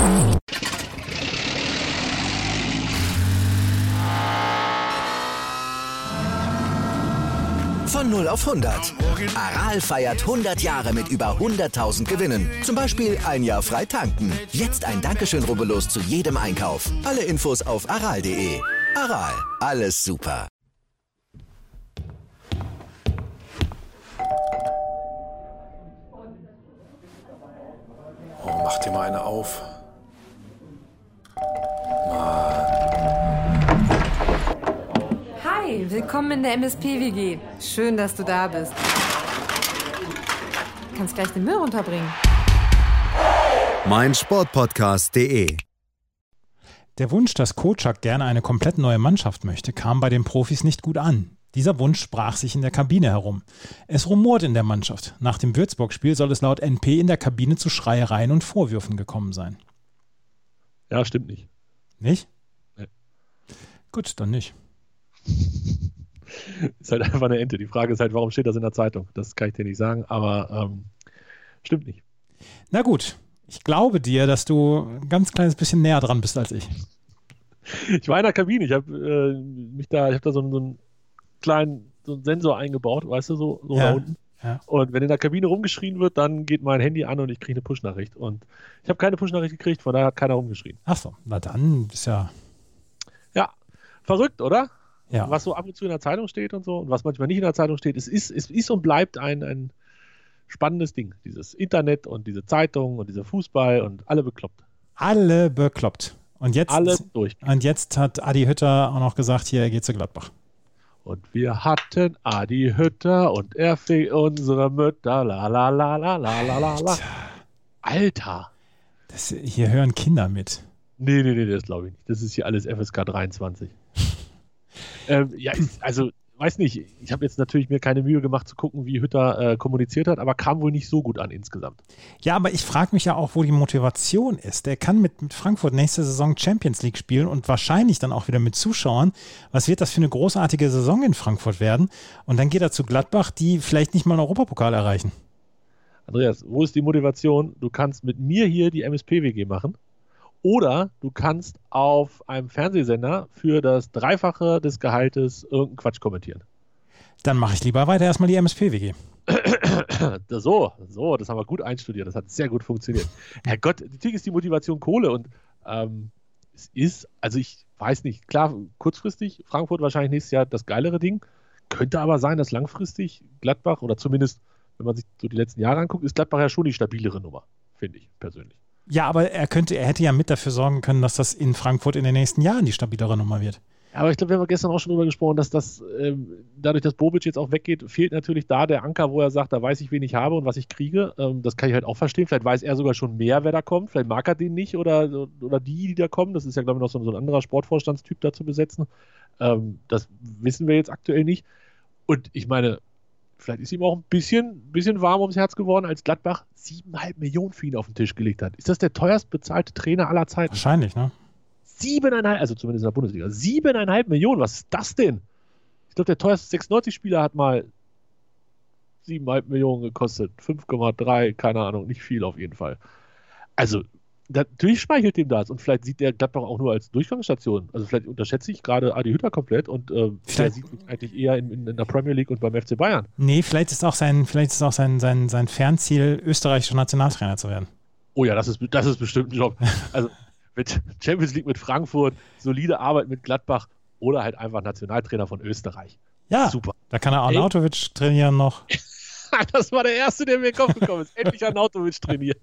Von 0 auf 100. Aral feiert 100 Jahre mit über 100.000 Gewinnen. Zum Beispiel ein Jahr frei tanken. Jetzt ein Dankeschön, rubbellos zu jedem Einkauf. Alle Infos auf aral.de. Aral, alles super. Oh, mach dir mal eine auf. Hi, willkommen in der MSP-WG. Schön, dass du da bist. Du kannst gleich den Müll runterbringen. meinsportpodcast.de. Der Wunsch, dass Kocak gerne eine komplett neue Mannschaft möchte, kam bei den Profis nicht gut an. Dieser Wunsch sprach sich in der Kabine herum. Es rumort in der Mannschaft. Nach dem Würzburg-Spiel soll es laut NP in der Kabine zu Schreiereien und Vorwürfen gekommen sein. Ja, stimmt nicht. Nicht? Nee. Gut, dann nicht. Ist halt einfach eine Ente. Die Frage ist halt, warum steht das in der Zeitung? Das kann ich dir nicht sagen, aber stimmt nicht. Na gut, ich glaube dir, dass du ein ganz kleines bisschen näher dran bist als ich. Ich war in der Kabine, ich habe da so einen kleinen Sensor eingebaut, weißt du, so Ja, da unten. ja. Und wenn in der Kabine rumgeschrien wird, dann geht mein Handy an und ich kriege eine Push-Nachricht. Und ich habe keine Push-Nachricht gekriegt, von daher hat keiner rumgeschrien. Ach so, na dann ist ja... Ja, verrückt, oder? Ja. Was so ab und zu in der Zeitung steht und so und was manchmal nicht in der Zeitung steht. Es ist und bleibt ein spannendes Ding. Dieses Internet und diese Zeitung und dieser Fußball und alle bekloppt. Alle bekloppt. Und jetzt, Alle durch. und jetzt hat Adi Hütter auch noch gesagt, hier, er geht zu Gladbach. Und wir hatten Adi Hütter und er fing unsere Mütter. La la la la la la la la. Alter. Hier hören Kinder mit. Nee, das glaube ich nicht. Das ist hier alles FSK 23. Weiß nicht. Ich habe jetzt natürlich mir keine Mühe gemacht zu gucken, wie Hütter kommuniziert hat, aber kam wohl nicht so gut an insgesamt. Ja, aber ich frage mich ja auch, wo die Motivation ist. Der kann mit Frankfurt nächste Saison Champions League spielen und wahrscheinlich dann auch wieder mit Zuschauern. Was wird das für eine großartige Saison in Frankfurt werden? Und dann geht er zu Gladbach, die vielleicht nicht mal einen Europapokal erreichen. Andreas, wo ist die Motivation? Du kannst mit mir hier die MSP-WG machen oder du kannst auf einem Fernsehsender für das Dreifache des Gehaltes irgendeinen Quatsch kommentieren. Dann mache ich lieber weiter erstmal die MSP-WG. So, das haben wir gut einstudiert. Das hat sehr gut funktioniert. Herrgott, natürlich ist die Motivation Kohle und es ist, also ich weiß nicht, klar, kurzfristig Frankfurt wahrscheinlich nächstes Jahr das geilere Ding. Könnte aber sein, dass langfristig Gladbach oder zumindest, wenn man sich so die letzten Jahre anguckt, ist Gladbach ja schon die stabilere Nummer, finde ich persönlich. Ja, aber er hätte ja mit dafür sorgen können, dass das in Frankfurt in den nächsten Jahren die stabilere Nummer wird. Ja, aber ich glaube, wir haben gestern auch schon darüber gesprochen, dass das, dadurch, dass Bobic jetzt auch weggeht, fehlt natürlich da der Anker, wo er sagt, da weiß ich, wen ich habe und was ich kriege. Das kann ich halt auch verstehen. Vielleicht weiß er sogar schon mehr, wer da kommt. Vielleicht mag er den nicht oder die da kommen. Das ist ja, glaube ich, noch so ein anderer Sportvorstandstyp da zu besetzen. Das wissen wir jetzt aktuell nicht. Und ich meine, vielleicht ist ihm auch ein bisschen warm ums Herz geworden, als Gladbach 7,5 Millionen für ihn auf den Tisch gelegt hat. Ist das der teuerst bezahlte Trainer aller Zeiten? Wahrscheinlich, ne? 7,5, also zumindest in der Bundesliga. 7,5 Millionen, was ist das denn? Ich glaube, der teuerste 96-Spieler hat mal 7,5 Millionen gekostet. 5,3, keine Ahnung, nicht viel auf jeden Fall. Also, natürlich schmeichelt dem das und vielleicht sieht der Gladbach auch nur als Durchgangsstation. Also vielleicht unterschätze ich gerade Adi Hütter komplett und der sieht mich eigentlich eher in der Premier League und beim FC Bayern. Nee, vielleicht ist auch sein Fernziel, österreichischer Nationaltrainer zu werden. Oh ja, das ist bestimmt ein Job. Also mit Champions League mit Frankfurt, solide Arbeit mit Gladbach oder halt einfach Nationaltrainer von Österreich. Ja, super. Da kann er Arnautovic trainieren noch. Das war der Erste, der mir in den Kopf gekommen ist. Endlich Arnautovic trainieren.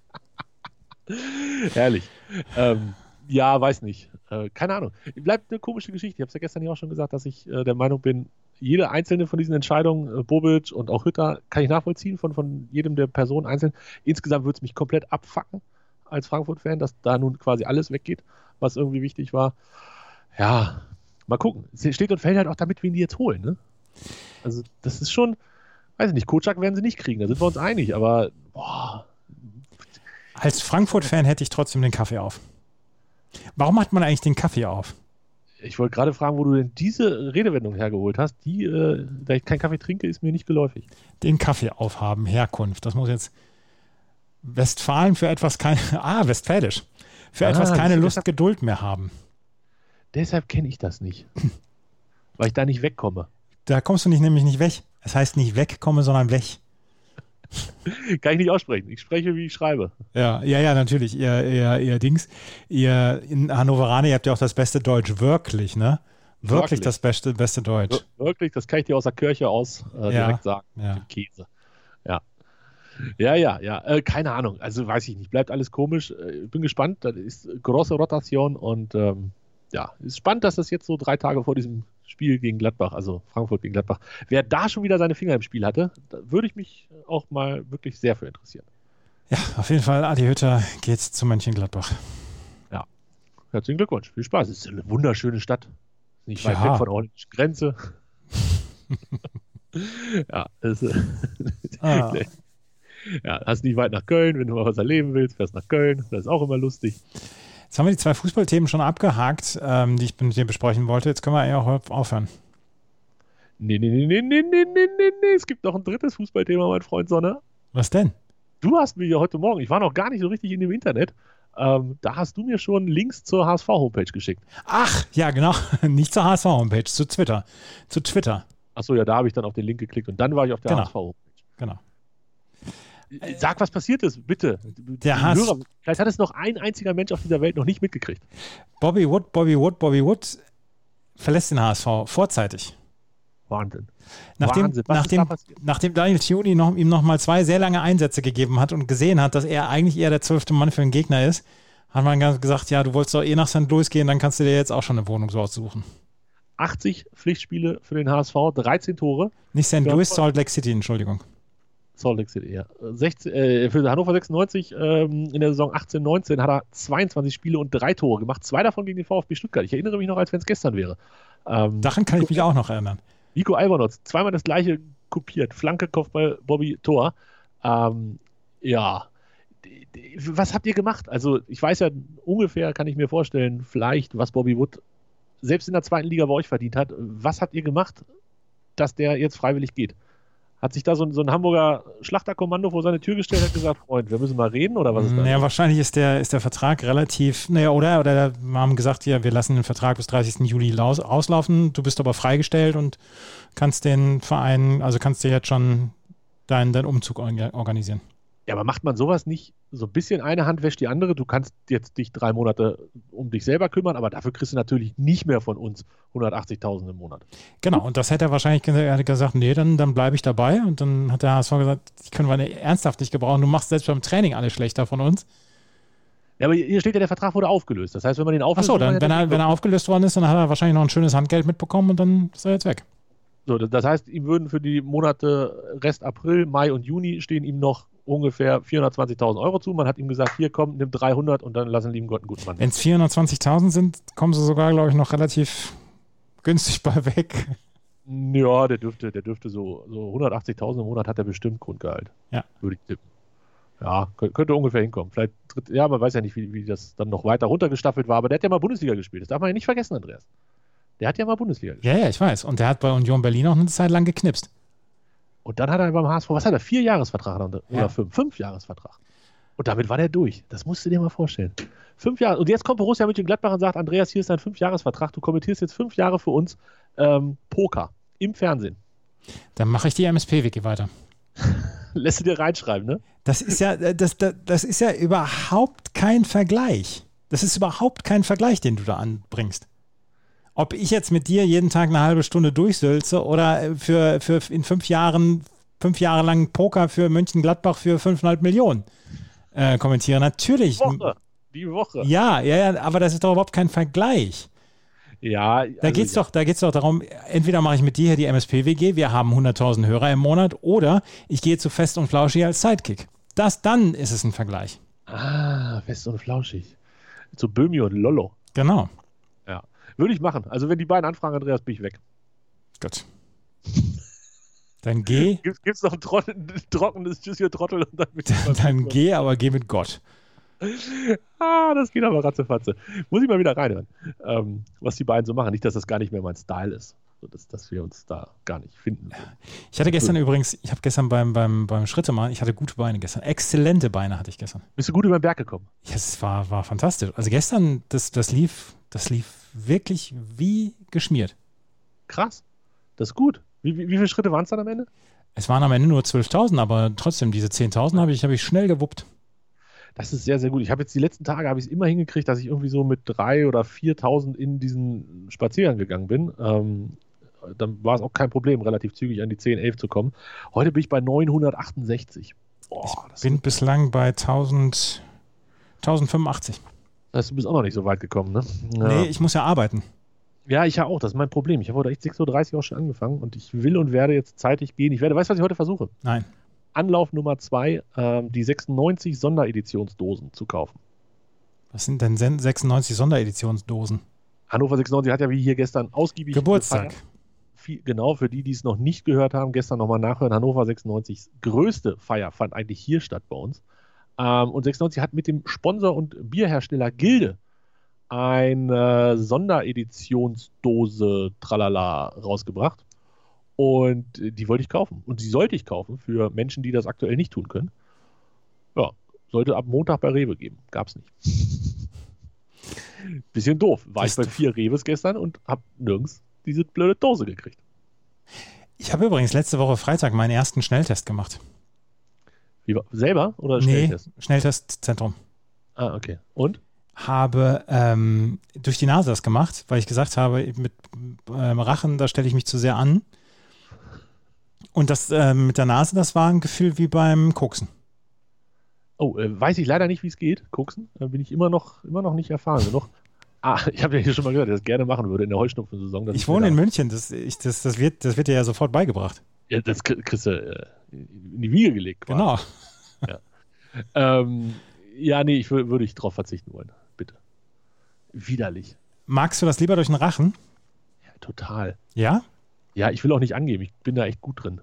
Herrlich. Ja, weiß nicht. Keine Ahnung. Bleibt eine komische Geschichte. Ich habe es ja gestern hier auch schon gesagt, dass ich der Meinung bin, jede einzelne von diesen Entscheidungen, Bobic und auch Hütter, kann ich nachvollziehen von jedem der Personen einzeln. Insgesamt würde es mich komplett abfacken als Frankfurt-Fan, dass da nun quasi alles weggeht, was irgendwie wichtig war. Ja, mal gucken. Es steht und fällt halt auch damit, wen die jetzt holen. Ne? Also das ist schon, weiß ich nicht, Kocak werden sie nicht kriegen, da sind wir uns einig, aber boah. Als Frankfurt-Fan hätte ich trotzdem den Kaffee auf. Warum hat man eigentlich den Kaffee auf? Ich wollte gerade fragen, wo du denn diese Redewendung hergeholt hast. Die, da ich keinen Kaffee trinke, ist mir nicht geläufig. Den Kaffee aufhaben, Herkunft. Das muss jetzt Westfalen für etwas kein... Westfälisch. Für etwas keine Lust, Geduld mehr haben. Deshalb kenne ich das nicht. Weil ich da nicht wegkomme. Da kommst du nämlich nicht weg. Es heißt nicht wegkomme, sondern weg. Kann ich nicht aussprechen. Ich spreche, wie ich schreibe. Ja, natürlich. Ihr Dings. Ihr in Hannoveraner, ihr habt ja auch das beste Deutsch. Wirklich, ne? Wirklich das beste Deutsch. Wirklich, das kann ich dir aus der Kirche direkt sagen. Ja. Käse. Ja. Keine Ahnung. Also weiß ich nicht. Bleibt alles komisch. Ich bin gespannt. Das ist große Rotation und ist spannend, dass das jetzt so 3 Tage vor diesem Spiel gegen Gladbach, also Frankfurt gegen Gladbach, wer da schon wieder seine Finger im Spiel hatte, da würde ich mich auch mal wirklich sehr für interessieren. Ja, auf jeden Fall, Adi Hütter geht zu Mönchengladbach. Ja, herzlichen Glückwunsch. Viel Spaß. Es ist eine wunderschöne Stadt. Nicht weit weg von der holländischen Grenze. Ja, hast nicht weit nach Köln, wenn du mal was erleben willst, fährst nach Köln, das ist auch immer lustig. Jetzt haben wir die 2 Fußballthemen schon abgehakt, die ich mit dir besprechen wollte. Jetzt können wir ja auch aufhören. Nee. Es gibt noch ein 3. Fußballthema, mein Freund Sonne. Was denn? Du hast mir ja heute Morgen, ich war noch gar nicht so richtig in dem Internet, da hast du mir schon Links zur HSV-Homepage geschickt. Ach, ja genau, nicht zur HSV-Homepage, zu Twitter. Achso, ja, da habe ich dann auf den Link geklickt und dann war ich auf der HSV-Homepage. Genau. Sag, was passiert ist, bitte. Hörer, vielleicht hat es noch ein einziger Mensch auf dieser Welt noch nicht mitgekriegt. Bobby Wood verlässt den HSV vorzeitig. Wahnsinn. Nachdem Daniel Thioni ihm noch mal 2 sehr lange Einsätze gegeben hat und gesehen hat, dass er eigentlich eher der 12. Mann für den Gegner ist, hat man gesagt, ja, du wolltest doch nach St. Louis gehen, dann kannst du dir jetzt auch schon eine Wohnung so aussuchen. 80 Pflichtspiele für den HSV, 13 Tore. Nicht St. Louis, Salt Lake City, Entschuldigung. Salt Lake City, ja. Für Hannover 96 in der Saison 18/19 hat er 22 Spiele und 3 Tore gemacht. 2 davon gegen den VfB Stuttgart. Ich erinnere mich noch, als wenn es gestern wäre. Daran kann ich mich auch noch erinnern. Nico Albanotz, 2-mal das gleiche kopiert. Flanke, Kopfball, Bobby, Tor. Was habt ihr gemacht? Also ich weiß ja ungefähr, kann ich mir vorstellen, vielleicht, was Bobby Wood selbst in der 2. Liga bei euch verdient hat. Was habt ihr gemacht, dass der jetzt freiwillig geht? Hat sich da so ein Hamburger Schlachterkommando vor seine Tür gestellt und hat gesagt, Freund, wir müssen mal reden, oder was ist das? Ja, wahrscheinlich ist der Vertrag relativ, oder wir haben gesagt, ja, wir lassen den Vertrag bis 30. Juli auslaufen, du bist aber freigestellt und kannst den Verein, also kannst dir jetzt schon deinen Umzug organisieren. Ja, aber macht man sowas nicht so ein bisschen, eine Hand wäscht die andere? Du kannst jetzt dich 3 Monate um dich selber kümmern, aber dafür kriegst du natürlich nicht mehr von uns 180.000 im Monat. Genau, und das hätte er wahrscheinlich gesagt, nee, dann bleibe ich dabei. Und dann hat der HSV gesagt, die können wir ernsthaft nicht gebrauchen. Du machst selbst beim Training alles schlechter von uns. Ja, aber hier steht ja, der Vertrag wurde aufgelöst. Das heißt, wenn man den auflöst... Achso, dann, wenn er aufgelöst worden ist, dann hat er wahrscheinlich noch ein schönes Handgeld mitbekommen und dann ist er jetzt weg. So, das heißt, ihm würden für die Monate Rest April, Mai und Juni stehen ihm noch ungefähr 420.000 Euro zu. Man hat ihm gesagt, hier komm, nimm 300 und dann lassen lieben Gott einen guten Mann. Wenn es 420.000 sind, kommen sie sogar, glaube ich, noch relativ günstig bei weg. Ja, der dürfte so 180.000 im Monat hat er bestimmt Grundgehalt. Ja. Würde ich tippen. Ja, könnte ungefähr hinkommen. Vielleicht man weiß ja nicht, wie das dann noch weiter runtergestaffelt war, aber der hat ja mal Bundesliga gespielt. Das darf man ja nicht vergessen, Andreas. Der hat ja mal Bundesliga gespielt. Ja, ich weiß. Und der hat bei Union Berlin auch eine Zeit lang geknipst. Und dann hat er beim HSV, was hat er, 4-Jahresvertrag oder 5-Jahresvertrag. Und damit war der durch. Das musst du dir mal vorstellen. 5 Jahre. Und jetzt kommt Borussia Mönchengladbach und sagt, Andreas, hier ist dein 5-Jahresvertrag. Du kommentierst jetzt 5 Jahre für uns Poker im Fernsehen. Dann mache ich die MSP-Wiki weiter. Lässt du dir reinschreiben, ne? Das ist ja überhaupt kein Vergleich. Das ist überhaupt kein Vergleich, den du da anbringst. Ob ich jetzt mit dir jeden Tag eine halbe Stunde durchsülze oder für in 5 Jahre lang Poker für Mönchengladbach für 5,5 Millionen kommentiere. Natürlich. Die Woche. Ja, aber das ist doch überhaupt kein Vergleich. Ja. Also da geht's doch darum, entweder mache ich mit dir hier die MSP-WG, wir haben 100.000 Hörer im Monat, oder ich gehe zu Fest und Flauschig als Sidekick. Dann ist es ein Vergleich. Ah, Fest und Flauschig. Zu Böhmi und Lollo. Genau. Ja. Würde ich machen. Also wenn die beiden anfragen, Andreas, bin ich weg. Gut. Dann geh. Gibt's noch ein trockenes Tschüss, ihr Trottel? Und dann geh, aber geh mit Gott. Das geht aber ratzefatze. Muss ich mal wieder reinhören, was die beiden so machen. Nicht, dass das gar nicht mehr mein Style ist. dass wir uns da gar nicht finden. Ich hatte gestern übrigens, ich habe gestern beim Schrittemachen, ich hatte gute Beine gestern. Exzellente Beine hatte ich gestern. Bist du gut über den Berg gekommen? Ja, es war fantastisch. Also gestern, das lief wirklich wie geschmiert. Krass. Das ist gut. Wie viele Schritte waren es dann am Ende? Es waren am Ende nur 12.000, aber trotzdem, diese 10.000 habe ich schnell gewuppt. Das ist sehr, sehr gut. Ich habe jetzt die letzten Tage es immer hingekriegt, dass ich irgendwie so mit 3.000 oder 4.000 in diesen Spaziergang gegangen bin. Dann war es auch kein Problem, relativ zügig an die 10, 11 zu kommen. Heute bin ich bei 968. Ich bin bislang bei 1085. Das heißt, du bist auch noch nicht so weit gekommen, ne? Ja. Nee, ich muss ja arbeiten. Ja, ich ja auch. Das ist mein Problem. Ich habe heute echt 6.30 Uhr auch schon angefangen und ich will und werde jetzt zeitig gehen. Weißt du, was ich heute versuche? Nein. Anlauf Nummer 2, die 96 Sondereditionsdosen zu kaufen. Was sind denn 96 Sondereditionsdosen? Hannover 96 hat ja wie hier gestern ausgiebig Geburtstag. Genau, für die es noch nicht gehört haben, gestern nochmal nachhören. Hannover 96 größte Feier fand eigentlich hier statt bei uns. Und 96 hat mit dem Sponsor und Bierhersteller Gilde eine Sondereditionsdose Tralala rausgebracht. Und die wollte ich kaufen. Und die sollte ich kaufen für Menschen, die das aktuell nicht tun können. Ja, sollte ab Montag bei Rewe geben. Gab's nicht. Bisschen doof. War ich bei 4 Rewes gestern und habe nirgends diese blöde Dose gekriegt. Ich habe übrigens letzte Woche Freitag meinen ersten Schnelltest gemacht. Selber oder Schnelltest? Nee, Schnelltestzentrum. Ah, okay. Und? Habe durch die Nase das gemacht, weil ich gesagt habe, mit Rachen, da stelle ich mich zu sehr an. Und das mit der Nase, das war ein Gefühl wie beim Koksen. Oh, weiß ich leider nicht, wie es geht. Koksen, bin ich immer noch nicht erfahren genug. Ich habe ja hier schon mal gehört, dass ich das gerne machen würde in der Heuschnupfensaison. Ich wohne in München, das wird dir ja sofort beigebracht. Ja, das kriegst du in die Wiege gelegt. Quasi. Genau. Ja. Nee, würde ich drauf verzichten wollen. Bitte. Widerlich. Magst du das lieber durch den Rachen? Ja, total. Ja? Ja, ich will auch nicht angeben. Ich bin da echt gut drin.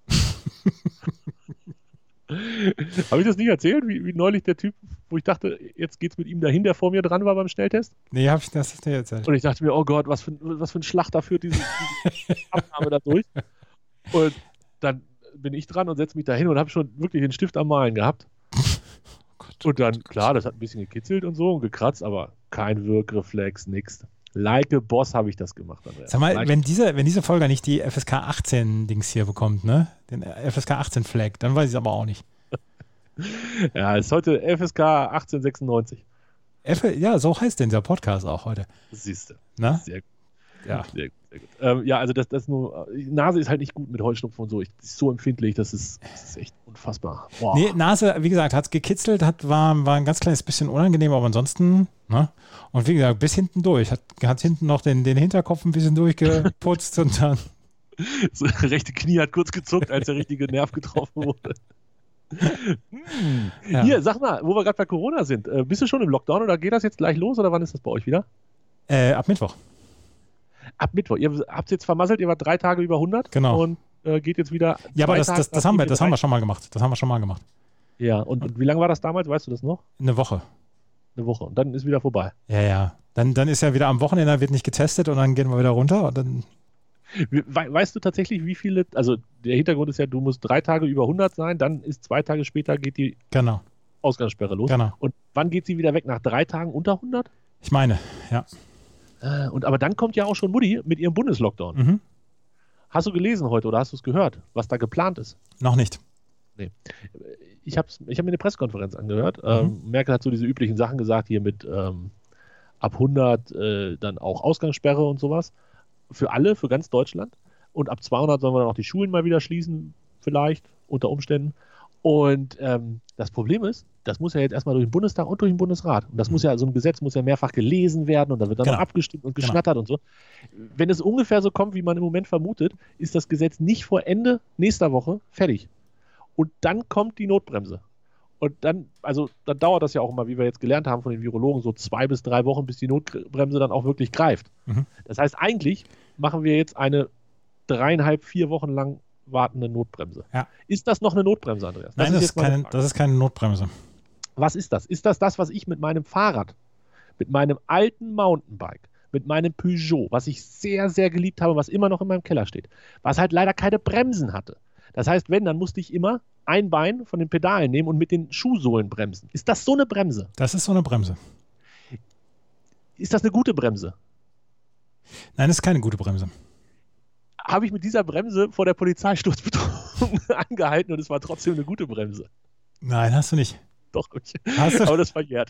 Habe ich das nicht erzählt, wie neulich der Typ, wo ich dachte, jetzt geht's mit ihm dahin, der vor mir dran war beim Schnelltest? Nee, habe ich das nicht erzählt. Und ich dachte mir, oh Gott, was für ein Schlachter führt diese Abnahme da durch. Und dann bin ich dran und setze mich da hin und habe schon wirklich den Stift am Malen gehabt. Und dann, klar, das hat ein bisschen gekitzelt und so und gekratzt, aber kein Wirkreflex, nix. Like a Boss habe ich das gemacht. Andreas. Sag mal, wenn diese Folge nicht die FSK 18 Dings hier bekommt, ne? Den FSK 18 Flag, dann weiß ich es aber auch nicht. Ja, ist heute FSK 1896. Ja, so heißt denn dieser Podcast auch heute. Das siehst du. Na? Sehr gut. Ja. Sehr gut. Ja, also das nur, Nase ist halt nicht gut mit Heuschnupfen und so. Die ist so empfindlich, das ist echt unfassbar. Boah. Nee, Nase, wie gesagt, hat es gekitzelt, war ein ganz kleines bisschen unangenehm, aber ansonsten, ne? Und wie gesagt, bis hinten durch. Hat hinten noch den Hinterkopf ein bisschen durchgeputzt und dann. Das rechte Knie hat kurz gezuckt, als der richtige Nerv getroffen wurde. Ja. Hier, sag mal, wo wir gerade bei Corona sind. Bist du schon im Lockdown oder geht das jetzt gleich los oder wann ist das bei euch wieder? Ab Mittwoch. Ab Mittwoch. Ihr habt es jetzt vermasselt, ihr wart 3 Tage über 100 genau. Und geht jetzt wieder. Ja, aber das haben wir schon mal gemacht. Das haben wir schon mal gemacht. Ja, und wie lange war das damals? Weißt du das noch? Eine Woche. Und dann ist wieder vorbei. Ja. Dann ist ja wieder am Wochenende, wird nicht getestet und dann gehen wir wieder runter und dann. Weißt du tatsächlich, wie viele, also der Hintergrund ist ja, du musst 3 Tage über 100 sein, dann ist 2 Tage später geht die Ausgangssperre los. Genau. Und wann geht sie wieder weg? Nach 3 Tagen unter 100? Ich meine, ja. Aber dann kommt ja auch schon Mutti mit ihrem Bundeslockdown. Mhm. Hast du gelesen heute oder hast du es gehört, was da geplant ist? Noch nicht. Nee. Ich hab mir eine Pressekonferenz angehört. Merkel hat so diese üblichen Sachen gesagt, hier mit ab 100 dann auch Ausgangssperre und sowas. Für alle, für ganz Deutschland. Und ab 200 sollen wir dann auch die Schulen mal wieder schließen, vielleicht, unter Umständen. Und das Problem ist, das muss ja jetzt erstmal durch den Bundestag und durch den Bundesrat. Und das muss ja, so ein Gesetz muss ja mehrfach gelesen werden und dann wird dann noch abgestimmt und geschnattert und so. Wenn es ungefähr so kommt, wie man im Moment vermutet, ist das Gesetz nicht vor Ende nächster Woche fertig. Und dann kommt die Notbremse. Und dann dauert das ja auch immer, wie wir jetzt gelernt haben von den Virologen, so 2 bis 3 Wochen, bis die Notbremse dann auch wirklich greift. Mhm. Das heißt, eigentlich machen wir jetzt eine 3,5, 4 Wochen lang wartende Notbremse. Ja. Ist das noch eine Notbremse, Andreas? Nein, das ist keine Notbremse. Was ist das? Ist das, was ich mit meinem Fahrrad, mit meinem alten Mountainbike, mit meinem Peugeot, was ich sehr, sehr geliebt habe, was immer noch in meinem Keller steht, was halt leider keine Bremsen hatte. Das heißt, dann musste ich immer ein Bein von den Pedalen nehmen und mit den Schuhsohlen bremsen. Ist das so eine Bremse? Das ist so eine Bremse. Ist das eine gute Bremse? Nein, das ist keine gute Bremse. Habe ich mit dieser Bremse vor der Polizei sturzbetrunken angehalten und es war trotzdem eine gute Bremse. Nein, hast du nicht. Doch, Hast du? aber das verjährt.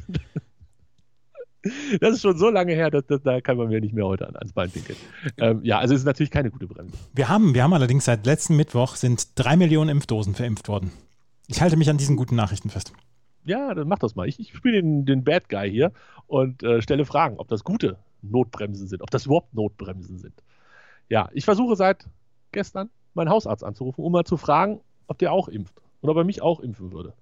Das ist schon so lange her, da kann man mir nicht mehr heute ans Bein pinkeln. Ja, also es ist natürlich keine gute Bremse. Wir haben allerdings seit letzten Mittwoch sind 3 Millionen Impfdosen verimpft worden. Ich halte mich an diesen guten Nachrichten fest. Ja, dann mach das mal. Ich spiele den Bad Guy hier und stelle Fragen, ob das gute Notbremsen sind, ob das überhaupt Notbremsen sind. Ja, ich versuche seit gestern meinen Hausarzt anzurufen, um mal zu fragen, ob der auch impft und ob er mich auch impfen würde.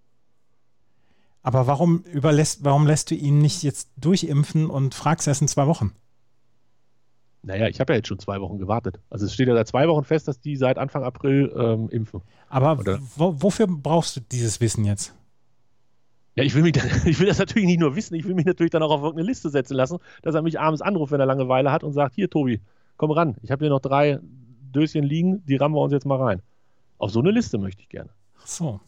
Aber warum lässt du ihn nicht jetzt durchimpfen und fragst erst in 2 Wochen? Naja, ich habe ja jetzt schon 2 Wochen gewartet. Also es steht ja seit 2 Wochen fest, dass die seit Anfang April impfen. Aber wofür brauchst du dieses Wissen jetzt? Ja, ich will das natürlich nicht nur wissen, ich will mich natürlich dann auch auf irgendeine Liste setzen lassen, dass er mich abends anruft, wenn er Langeweile hat und sagt, hier Tobi, komm ran, ich habe hier noch 3 Döschen liegen, die rammen wir uns jetzt mal rein. Auf so eine Liste möchte ich gerne. Ach so.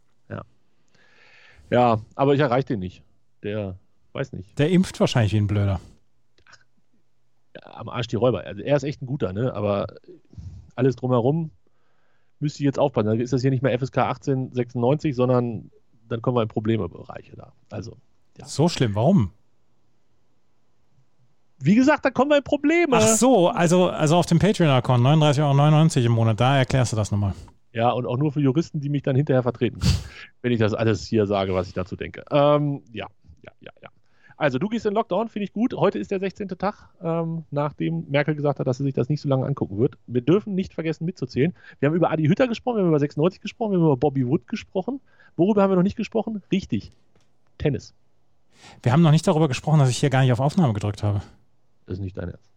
Ja, aber ich erreiche den nicht. Der weiß nicht. Der impft wahrscheinlich wie ein Blöder. Ja, am Arsch die Räuber. Also er ist echt ein guter, ne? Aber alles drumherum müsste ich jetzt aufpassen. Dann ist das hier nicht mehr FSK 1896, sondern dann kommen wir in Problembereiche da. Also, ja. So schlimm, warum? Wie gesagt, da kommen wir in Probleme. Ach so, also auf dem Patreon-Account 39,99 € im Monat, da erklärst du das nochmal. Ja, und auch nur für Juristen, die mich dann hinterher vertreten können, wenn ich das alles hier sage, was ich dazu denke. Ja. Also du gehst in Lockdown, finde ich gut. Heute ist der 16. Tag, nachdem Merkel gesagt hat, dass sie sich das nicht so lange angucken wird. Wir dürfen nicht vergessen mitzuzählen. Wir haben über Adi Hütter gesprochen, wir haben über 96 gesprochen, wir haben über Bobby Wood gesprochen. Worüber haben wir noch nicht gesprochen? Richtig, Tennis. Wir haben noch nicht darüber gesprochen, dass ich hier gar nicht auf Aufnahme gedrückt habe. Das ist nicht dein Ernst.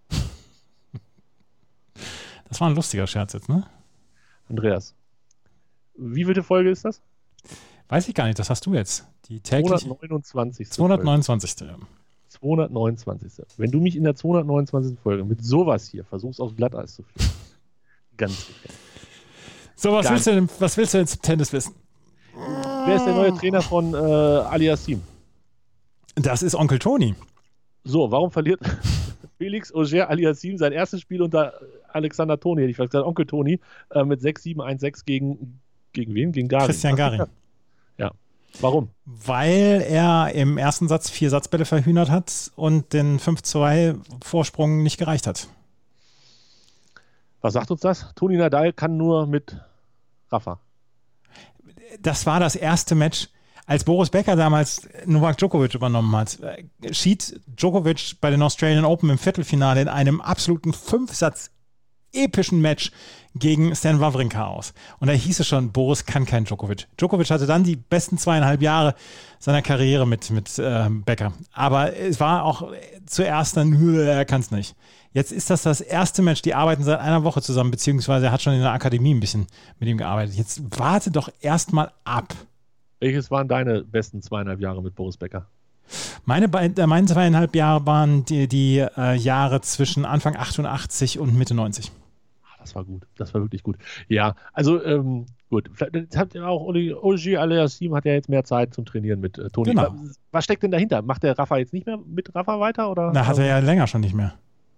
Das war ein lustiger Scherz jetzt, ne? Andreas, wie viele Folge ist das? Weiß ich gar nicht, das hast du jetzt. Die tägliche 229. 229. 229. Wenn du mich in der 229. Folge mit sowas hier versuchst, aufs Glatteis zu führen, ganz gefährlich. So, was willst du denn zum Tennis wissen? Wer ist der neue Trainer von Aliassime? Das ist Onkel Toni. So, warum verliert Felix Auger-Aliassime sein erstes Spiel unter Alexander Toni, hätte ich fast gesagt, Onkel Toni, mit 6-7, 1-6 gegen wen? Gegen Garing. Christian Garing. Ja. Warum? Weil er im ersten Satz 4 Satzbälle verhühnert hat und den 5-2 Vorsprung nicht gereicht hat. Was sagt uns das? Toni Nadal kann nur mit Rafa. Das war das erste Match, als Boris Becker damals Novak Djokovic übernommen hat, schied Djokovic bei den Australian Open im Viertelfinale in einem absoluten 5-Satz epischen Match gegen Stan Wawrinka aus. Und da hieß es schon, Boris kann kein Djokovic. Djokovic hatte dann die besten 2,5 Jahre seiner Karriere mit Becker. Aber es war auch zuerst dann, er kann es nicht. Jetzt ist das erste Match, die arbeiten seit einer Woche zusammen, beziehungsweise er hat schon in der Akademie ein bisschen mit ihm gearbeitet. Jetzt warte doch erstmal ab. Welches waren deine besten 2,5 Jahre mit Boris Becker? Meine 2,5 Jahre waren die Jahre zwischen Anfang 88 und Mitte 90. Das war gut, das war wirklich gut. Ja, also gut, vielleicht hat ja auch Auger-Aliassime hat ja jetzt mehr Zeit zum Trainieren mit Toni. Genau. Was steckt denn dahinter? Macht der Rafa jetzt nicht mehr mit Rafa weiter? Oder? Na, hat er ja länger schon nicht mehr.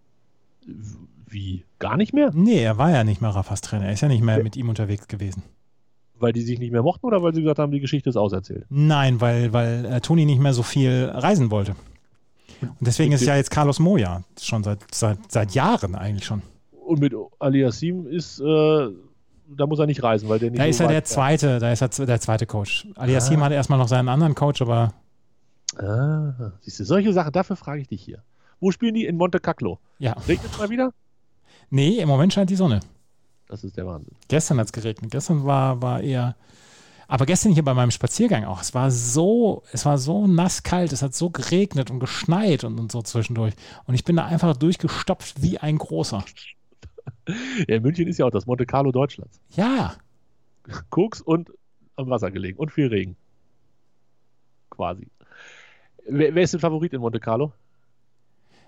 Wie? Gar nicht mehr? Nee, er war ja nicht mehr Rafas Trainer. Er ist ja nicht mehr mit ihm unterwegs gewesen. Weil die sich nicht mehr mochten oder weil sie gesagt haben, die Geschichte ist auserzählt? Nein, weil Toni nicht mehr so viel reisen wollte. Und deswegen ist es ja jetzt Carlos Moya. Schon seit Jahren eigentlich schon. Und mit Aliassime ist, da muss er nicht reisen, weil der nicht. Da ist er der zweite Coach. Aliassime hatte erstmal noch seinen anderen Coach, aber. Siehst du, solche Sachen, dafür frage ich dich hier. Wo spielen die? In Monte Carlo. Ja. Regnet es mal wieder? Nee, im Moment scheint die Sonne. Das ist der Wahnsinn. Gestern hat es geregnet. Gestern war eher. Aber gestern hier bei meinem Spaziergang auch. Es war so nasskalt. Es hat so geregnet und geschneit und so zwischendurch. Und ich bin da einfach durchgestopft wie ein großer. Ja, in München ist ja auch das Monte Carlo Deutschlands. Ja. Koks und am Wasser gelegen und viel Regen. Quasi. Wer ist der Favorit in Monte Carlo?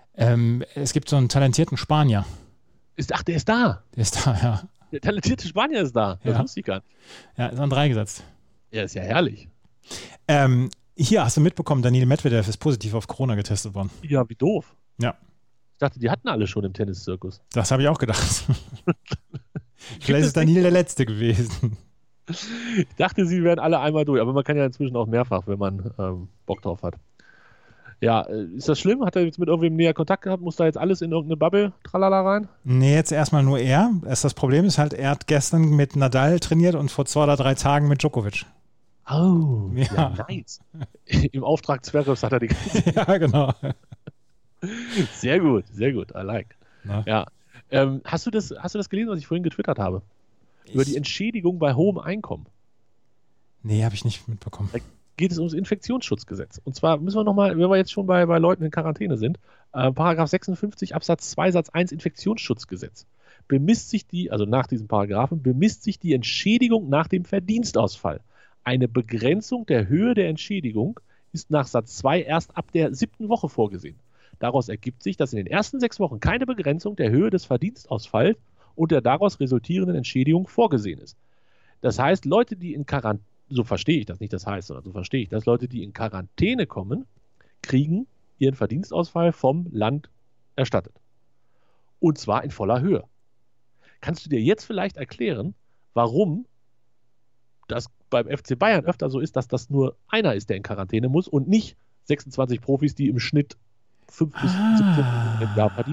Es gibt so einen talentierten Spanier. Der ist da. Der ist da, ja. Der talentierte Spanier ist da. Das wusste ich gar nicht. Ja, ist an 3 gesetzt. Ja, ist ja herrlich. Hier hast du mitbekommen, Daniil Medvedev ist positiv auf Corona getestet worden. Ja, wie doof. Ja. Ich dachte, die hatten alle schon im Tenniszirkus. Das habe ich auch gedacht. Vielleicht ist Daniil der Letzte gewesen. Ich dachte, sie wären alle einmal durch, aber man kann ja inzwischen auch mehrfach, wenn man Bock drauf hat. Ja, ist das schlimm? Hat er jetzt mit irgendwem näher Kontakt gehabt? Muss da jetzt alles in irgendeine Bubble, tralala rein? Nee, jetzt erstmal nur er. Das Problem ist halt, er hat gestern mit Nadal trainiert und vor 2 oder 3 Tagen mit Djokovic. Oh, ja nice. Im Auftrag Zverevs hat er die ganze Ja, genau. Sehr gut, I like. Na? Ja. Hast du das gelesen, was ich vorhin getwittert habe? Über die Entschädigung bei hohem Einkommen. Nee, habe ich nicht mitbekommen. Da geht es ums Infektionsschutzgesetz. Und zwar müssen wir nochmal, wenn wir jetzt schon bei Leuten in Quarantäne sind, Paragraph 56 Absatz 2 Satz 1 Infektionsschutzgesetz. Nach diesem Paragraphen, bemisst sich die Entschädigung nach dem Verdienstausfall. Eine Begrenzung der Höhe der Entschädigung ist nach Satz 2 erst ab der 7. Woche vorgesehen. Daraus ergibt sich, dass in den ersten 6 Wochen keine Begrenzung der Höhe des Verdienstausfalls und der daraus resultierenden Entschädigung vorgesehen ist. Das heißt, Leute, die in Quarantäne, so verstehe ich das, nicht das heißt, sondern so verstehe ich das, Leute, die in Quarantäne kommen, kriegen ihren Verdienstausfall vom Land erstattet. Und zwar in voller Höhe. Kannst du dir jetzt vielleicht erklären, warum das beim FC Bayern öfter so ist, dass das nur einer ist, der in Quarantäne muss und nicht 26 Profis, die im Schnitt 5 bis 17 im Jahr verdienen?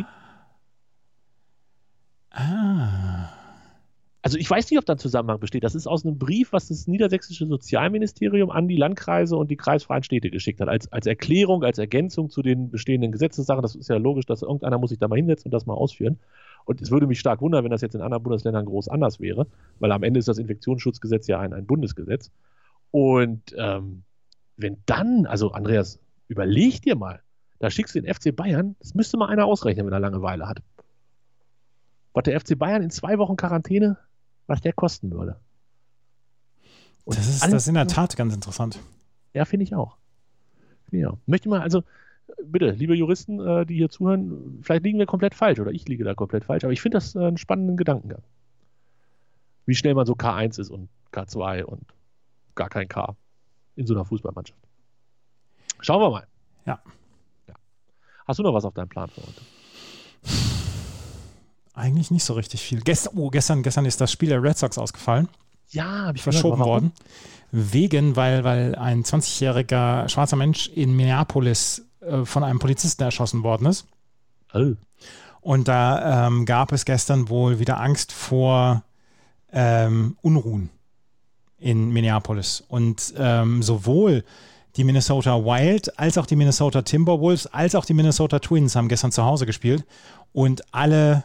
Also ich weiß nicht, ob da ein Zusammenhang besteht. Das ist aus einem Brief, was das niedersächsische Sozialministerium an die Landkreise und die kreisfreien Städte geschickt hat. Als Erklärung, als Ergänzung zu den bestehenden Gesetzessachen. Das ist ja logisch, dass irgendeiner muss sich da mal hinsetzen und das mal ausführen. Und es würde mich stark wundern, wenn das jetzt in anderen Bundesländern groß anders wäre, weil am Ende ist das Infektionsschutzgesetz ja ein Bundesgesetz. Und wenn dann, also Andreas, überleg dir mal, da schickst du den FC Bayern, das müsste mal einer ausrechnen, wenn er Langeweile hat. Was der FC Bayern in 2 Wochen Quarantäne, was der kosten würde. Und das ist in der Tat ganz interessant. Ja, finde ich auch. Möchte mal, also bitte, liebe Juristen, die hier zuhören, vielleicht liegen wir komplett falsch oder ich liege da komplett falsch, aber ich finde das einen spannenden Gedankengang. Wie schnell man so K1 ist und K2 und gar kein K in so einer Fußballmannschaft. Schauen wir mal. Ja. Hast du noch was auf deinem Plan für heute? Eigentlich nicht so richtig viel. Gestern ist das Spiel der Red Sox ausgefallen. Ja, habe ich verschoben worden. Weil ein 20-jähriger schwarzer Mensch in Minneapolis von einem Polizisten erschossen worden ist. Oh. Und da gab es gestern wohl wieder Angst vor Unruhen in Minneapolis. Und sowohl die Minnesota Wild als auch die Minnesota Timberwolves als auch die Minnesota Twins haben gestern zu Hause gespielt. Und alle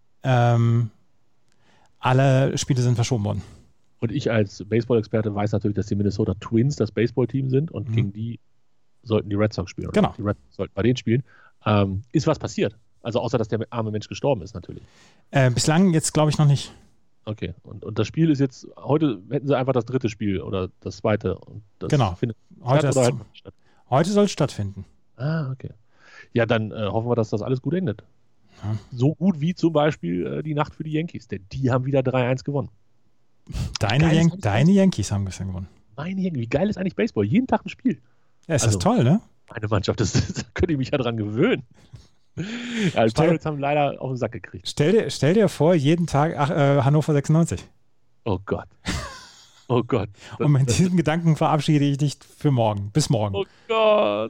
Spiele sind verschoben worden. Und ich als Baseball-Experte weiß natürlich, dass die Minnesota Twins das Baseballteam sind und gegen die sollten die Red Sox spielen. Oder? Genau. Die Red Sox sollten bei denen spielen. Ist was passiert? Also außer, dass der arme Mensch gestorben ist natürlich. Bislang jetzt glaube ich noch nicht. Okay. Und das Spiel ist jetzt, heute hätten sie einfach das 3. Spiel oder das 2. Und das genau. Findet Heute statt. Heute soll es stattfinden. Ah, okay. Ja, dann hoffen wir, dass das alles gut endet. Ja. So gut wie zum Beispiel die Nacht für die Yankees, denn die haben wieder 3-1 gewonnen. Deine Yankees haben gestern gewonnen. Meine Yankees, wie geil ist eigentlich Baseball? Jeden Tag ein Spiel. Ja, ist das toll, ne? Meine Mannschaft, da könnte ich mich ja dran gewöhnen. Ja, die Pirates haben leider auf den Sack gekriegt. Stell dir vor, jeden Tag Hannover 96. Oh Gott. Oh Gott. Und mit diesem Gedanken verabschiede ich dich für morgen. Bis morgen. Oh Gott.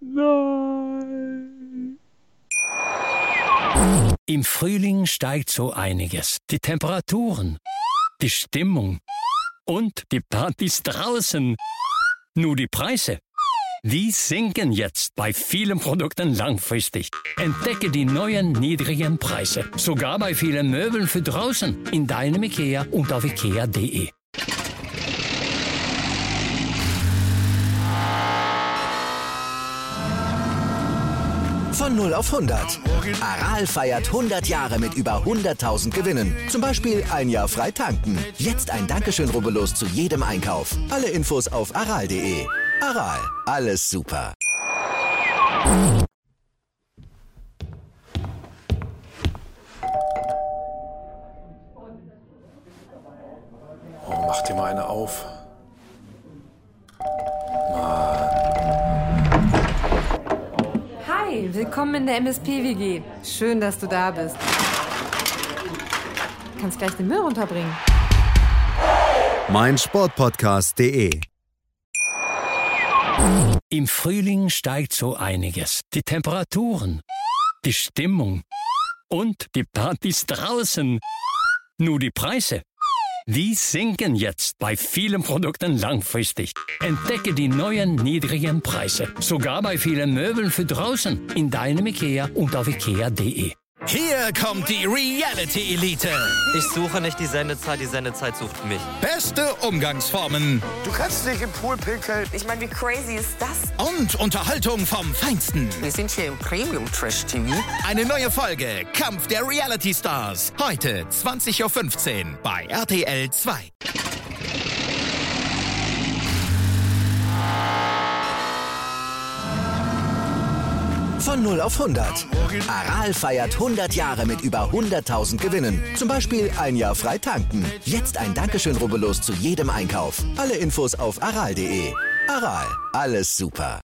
Nein. Im Frühling steigt so einiges. Die Temperaturen, die Stimmung und die Partys draußen. Nur die Preise, die sinken jetzt bei vielen Produkten langfristig. Entdecke die neuen niedrigen Preise. Sogar bei vielen Möbeln für draußen. In deinem IKEA und auf IKEA.de. Von 0 auf 100. Aral feiert 100 Jahre mit über 100.000 Gewinnen. Zum Beispiel ein Jahr frei tanken. Jetzt ein Dankeschön, rubbellos zu jedem Einkauf. Alle Infos auf aral.de. Aral, alles super. auf. Hi, willkommen in der MSP-WG. Schön, dass du da bist. Kannst gleich den Müll runterbringen. meinsportpodcast.de. Im Frühling steigt so einiges. Die Temperaturen, die Stimmung und die Partys draußen. Nur die Preise, die sinken jetzt bei vielen Produkten langfristig. Entdecke die neuen niedrigen Preise. Sogar bei vielen Möbeln für draußen. In deinem IKEA und auf IKEA.de. Hier kommt die Reality-Elite. Ich suche nicht die Sendezeit sucht mich. Beste Umgangsformen. Du kannst nicht im Pool pinkeln. Ich meine, wie crazy ist das? Und Unterhaltung vom Feinsten. Wir sind hier im Premium-Trash-TV. Eine neue Folge Kampf der Reality-Stars. Heute 20.15 Uhr bei RTL 2. Von 0 auf 100. Aral feiert 100 Jahre mit über 100.000 Gewinnen. Zum Beispiel ein Jahr frei tanken. Jetzt ein Dankeschön, rubbellos zu jedem Einkauf. Alle Infos auf aral.de. Aral, alles super.